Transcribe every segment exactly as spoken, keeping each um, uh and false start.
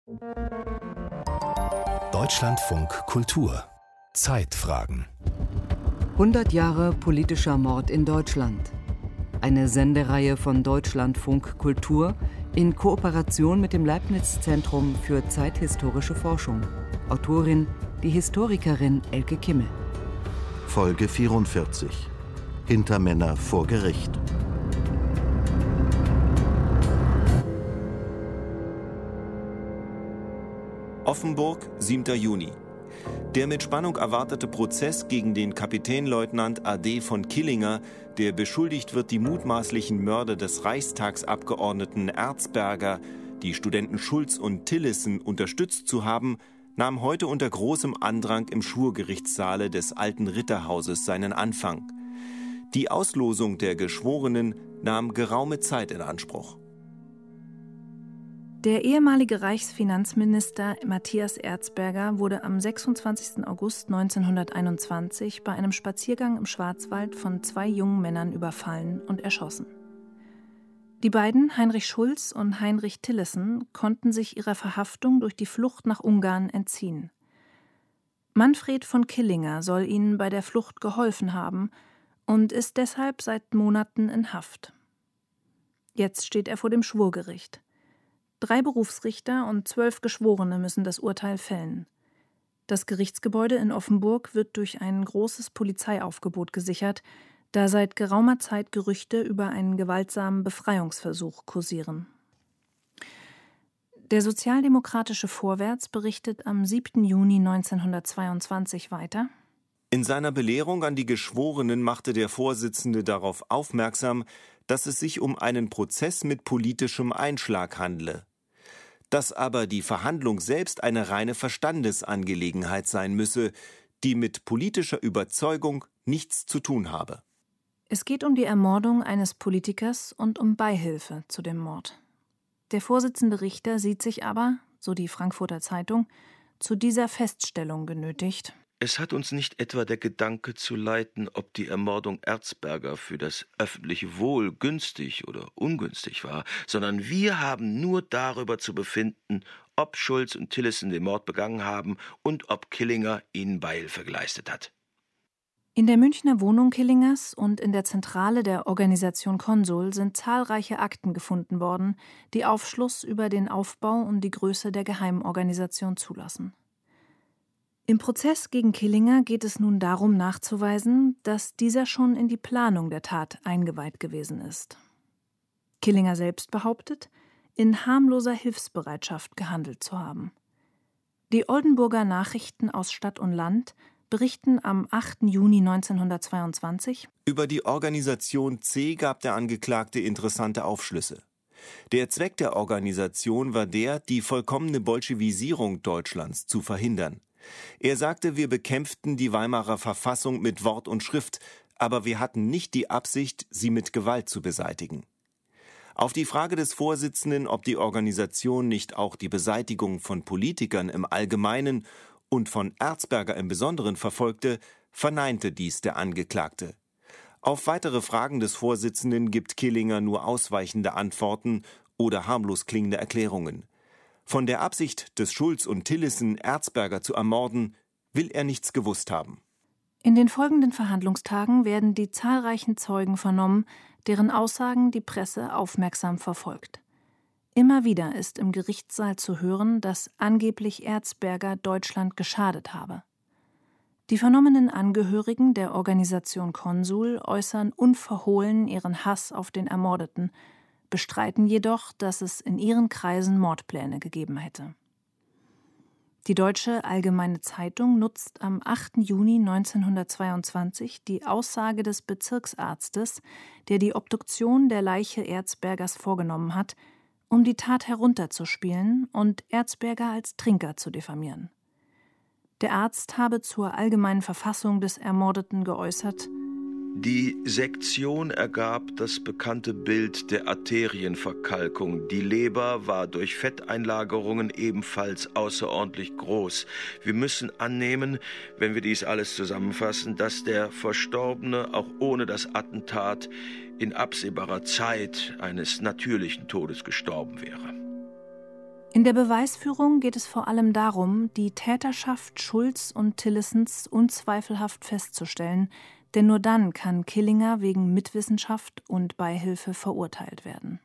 Deutschlandfunk Kultur Zeitfragen. hundert Jahre politischer Mord in Deutschland. Eine Sendereihe von Deutschlandfunk Kultur in Kooperation mit dem Leibniz-Zentrum für zeithistorische Forschung. Autorin die Historikerin Elke Kimmel. Folge vierundvierzig. Hintermänner vor Gericht. Offenburg, siebter Juni. Der mit Spannung erwartete Prozess gegen den Kapitänleutnant A D von Killinger, der beschuldigt wird, die mutmaßlichen Mörder des Reichstagsabgeordneten Erzberger, die Studenten Schulz und Tillissen, unterstützt zu haben, nahm heute unter großem Andrang im Schwurgerichtssaale des Alten Ritterhauses seinen Anfang. Die Auslosung der Geschworenen nahm geraume Zeit in Anspruch. Der ehemalige Reichsfinanzminister Matthias Erzberger wurde am sechsundzwanzigsten August neunzehnhunderteinundzwanzig bei einem Spaziergang im Schwarzwald von zwei jungen Männern überfallen und erschossen. Die beiden, Heinrich Schulz und Heinrich Tillissen, konnten sich ihrer Verhaftung durch die Flucht nach Ungarn entziehen. Manfred von Killinger soll ihnen bei der Flucht geholfen haben und ist deshalb seit Monaten in Haft. Jetzt steht er vor dem Schwurgericht. Drei Berufsrichter und zwölf Geschworene müssen das Urteil fällen. Das Gerichtsgebäude in Offenburg wird durch ein großes Polizeiaufgebot gesichert, da seit geraumer Zeit Gerüchte über einen gewaltsamen Befreiungsversuch kursieren. Der sozialdemokratische Vorwärts berichtet am siebten Juni neunzehnhundertzweiundzwanzig weiter: In seiner Belehrung an die Geschworenen machte der Vorsitzende darauf aufmerksam, dass es sich um einen Prozess mit politischem Einschlag handle. Dass aber die Verhandlung selbst eine reine Verstandesangelegenheit sein müsse, die mit politischer Überzeugung nichts zu tun habe. Es geht um die Ermordung eines Politikers und um Beihilfe zu dem Mord. Der Vorsitzende Richter sieht sich aber, so die Frankfurter Zeitung, zu dieser Feststellung genötigt: Es hat uns nicht etwa der Gedanke zu leiten, ob die Ermordung Erzberger für das öffentliche Wohl günstig oder ungünstig war, sondern wir haben nur darüber zu befinden, ob Schulz und Tillissen den Mord begangen haben und ob Killinger ihnen Beihilfe geleistet hat. In der Münchner Wohnung Killingers und in der Zentrale der Organisation Konsul sind zahlreiche Akten gefunden worden, die Aufschluss über den Aufbau und die Größe der Geheimorganisation zulassen. Im Prozess gegen Killinger geht es nun darum nachzuweisen, dass dieser schon in die Planung der Tat eingeweiht gewesen ist. Killinger selbst behauptet, in harmloser Hilfsbereitschaft gehandelt zu haben. Die Oldenburger Nachrichten aus Stadt und Land berichten am achten Juni neunzehnhundertzweiundzwanzig: Über die Organisation C gab der Angeklagte interessante Aufschlüsse. Der Zweck der Organisation war der, die vollkommene Bolschewisierung Deutschlands zu verhindern. Er sagte, wir bekämpften die Weimarer Verfassung mit Wort und Schrift, aber wir hatten nicht die Absicht, sie mit Gewalt zu beseitigen. Auf die Frage des Vorsitzenden, ob die Organisation nicht auch die Beseitigung von Politikern im Allgemeinen und von Erzberger im Besonderen verfolgte, verneinte dies der Angeklagte. Auf weitere Fragen des Vorsitzenden gibt Killinger nur ausweichende Antworten oder harmlos klingende Erklärungen. Von der Absicht des Schulz und Tillissen, Erzberger zu ermorden, will er nichts gewusst haben. In den folgenden Verhandlungstagen werden die zahlreichen Zeugen vernommen, deren Aussagen die Presse aufmerksam verfolgt. Immer wieder ist im Gerichtssaal zu hören, dass angeblich Erzberger Deutschland geschadet habe. Die vernommenen Angehörigen der Organisation Konsul äußern unverhohlen ihren Hass auf den Ermordeten, bestreiten jedoch, dass es in ihren Kreisen Mordpläne gegeben hätte. Die Deutsche Allgemeine Zeitung nutzt am achten Juni neunzehnhundertzweiundzwanzig die Aussage des Bezirksarztes, der die Obduktion der Leiche Erzbergers vorgenommen hat, um die Tat herunterzuspielen und Erzberger als Trinker zu diffamieren. Der Arzt habe zur allgemeinen Verfassung des Ermordeten geäußert: Die Sektion ergab das bekannte Bild der Arterienverkalkung. Die Leber war durch Fetteinlagerungen ebenfalls außerordentlich groß. Wir müssen annehmen, wenn wir dies alles zusammenfassen, dass der Verstorbene auch ohne das Attentat in absehbarer Zeit eines natürlichen Todes gestorben wäre. In der Beweisführung geht es vor allem darum, die Täterschaft Schulz und Tillessens unzweifelhaft festzustellen, denn nur dann kann Killinger wegen Mitwissenschaft und Beihilfe verurteilt werden.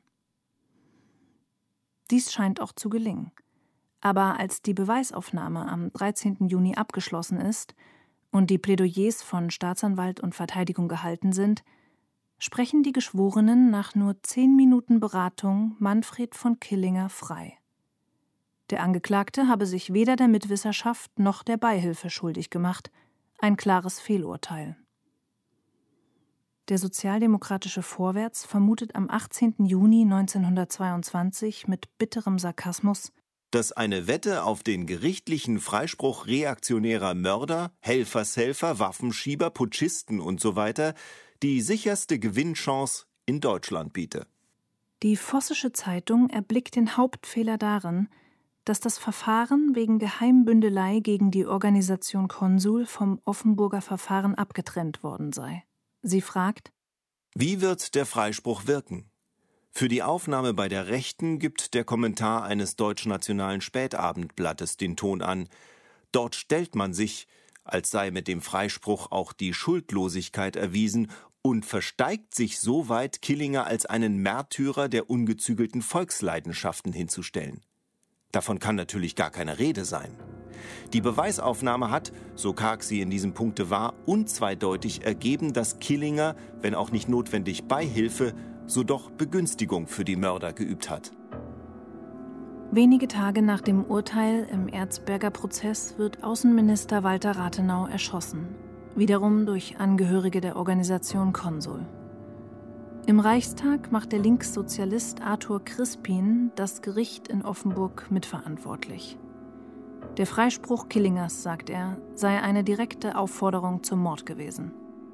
Dies scheint auch zu gelingen. Aber als die Beweisaufnahme am dreizehnten Juni abgeschlossen ist und die Plädoyers von Staatsanwalt und Verteidigung gehalten sind, sprechen die Geschworenen nach nur zehn Minuten Beratung Manfred von Killinger frei. Der Angeklagte habe sich weder der Mitwisserschaft noch der Beihilfe schuldig gemacht, ein klares Fehlurteil. Der sozialdemokratische Vorwärts vermutet am achtzehnten Juni neunzehnhundertzweiundzwanzig mit bitterem Sarkasmus, dass eine Wette auf den gerichtlichen Freispruch reaktionärer Mörder, Helfershelfer, Waffenschieber, Putschisten usw. die sicherste Gewinnchance in Deutschland biete. Die Vossische Zeitung erblickt den Hauptfehler darin, dass das Verfahren wegen Geheimbündelei gegen die Organisation Konsul vom Offenburger Verfahren abgetrennt worden sei. Sie fragt: Wie wird der Freispruch wirken? Für die Aufnahme bei der Rechten gibt der Kommentar eines deutschnationalen Spätabendblattes den Ton an. Dort stellt man sich, als sei mit dem Freispruch auch die Schuldlosigkeit erwiesen, und versteigt sich so weit, Killinger als einen Märtyrer der ungezügelten Volksleidenschaften hinzustellen. Davon kann natürlich gar keine Rede sein. Die Beweisaufnahme hat, so karg sie in diesem Punkte war, unzweideutig ergeben, dass Killinger, wenn auch nicht notwendig Beihilfe, so doch Begünstigung für die Mörder geübt hat. Wenige Tage nach dem Urteil im Erzberger Prozess wird Außenminister Walter Rathenau erschossen, wiederum durch Angehörige der Organisation Konsul. Im Reichstag macht der Linkssozialist Arthur Crispin das Gericht in Offenburg mitverantwortlich. Der Freispruch Killingers, sagt er, sei eine direkte Aufforderung zum Mord gewesen.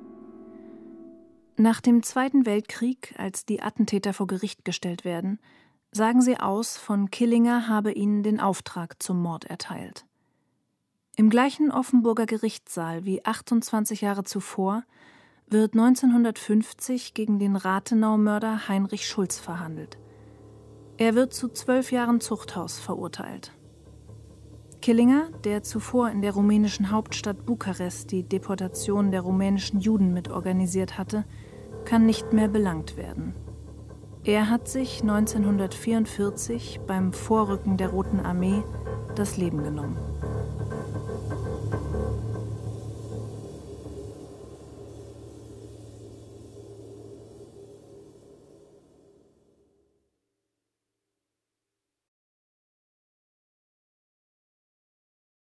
Nach dem Zweiten Weltkrieg, als die Attentäter vor Gericht gestellt werden, sagen sie aus, von Killinger habe ihnen den Auftrag zum Mord erteilt. Im gleichen Offenburger Gerichtssaal wie achtundzwanzig Jahre zuvor wird neunzehnhundertfünfzig gegen den Rathenau-Mörder Heinrich Schulz verhandelt. Er wird zu zwölf Jahren Zuchthaus verurteilt. Killinger, der zuvor in der rumänischen Hauptstadt Bukarest die Deportation der rumänischen Juden mitorganisiert hatte, kann nicht mehr belangt werden. Er hat sich neunzehnhundertvierundvierzig beim Vorrücken der Roten Armee das Leben genommen.